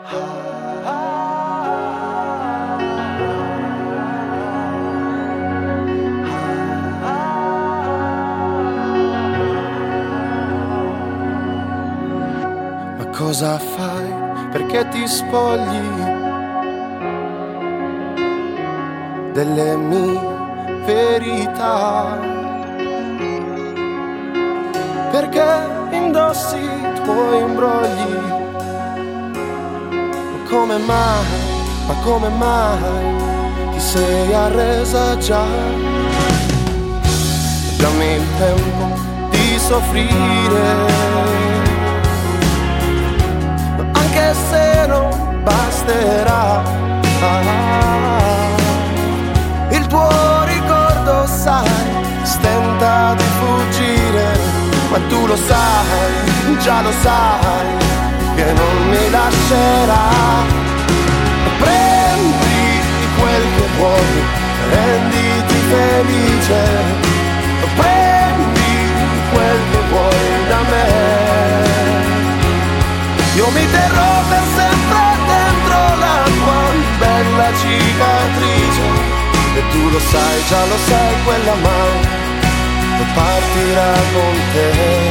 Ma cosa fai? Perché ti spogli delle mie verità? Perché indossi i tuoi imbrogli? Ma come mai ti sei arresa già? Dammi il tempo di soffrire, anche se non basterà. Il tuo ricordo, sai, stenta di fuggire, ma tu lo sai, già lo sai, che non mi lascerà. Prendi quel che vuoi, renditi felice, prendi quel che vuoi da me. Io mi terrò per sempre dentro la tua bella cicatrice, e tu lo sai, già lo sai, quella mai partirà con te.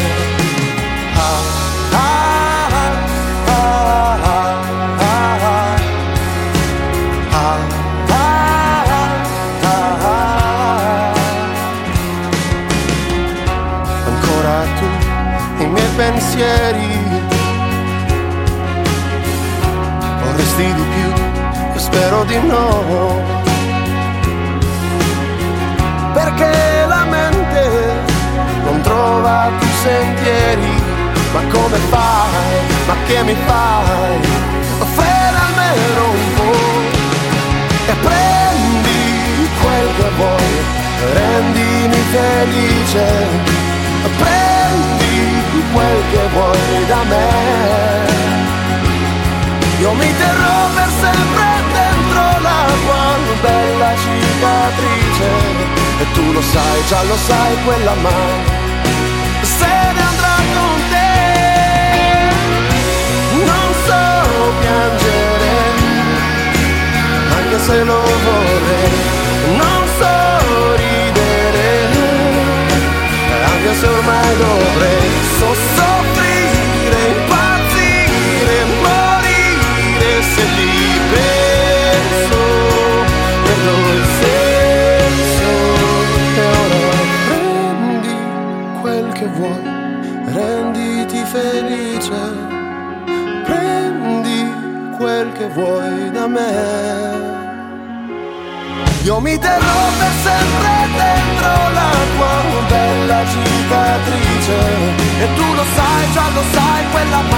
Ancora tu, i miei pensieri, vorresti di più, io spero di no, perché la mente non trova più sentieri. Ma come fai? Ma che mi fai? Offrire almeno un po', e prendi quel che vuoi, rendimi felice, prendi quel che vuoi da me. Io mi terrò per sempre dentro la tua bella cicatrice, e tu lo sai, già lo sai, quella mai se ne andrà con te. Non so piangere, anche se lo vorrei, non so ridere, anche se ormai dovrei. So soffrire, impazzire, morire se ti penso, perdo il senso. E ora prendi quel che vuoi, renditi felice, prendi quel che vuoi da me. Io mi terrò per sempre dentro la tua bella cicatrice, e tu lo sai, già lo sai, quella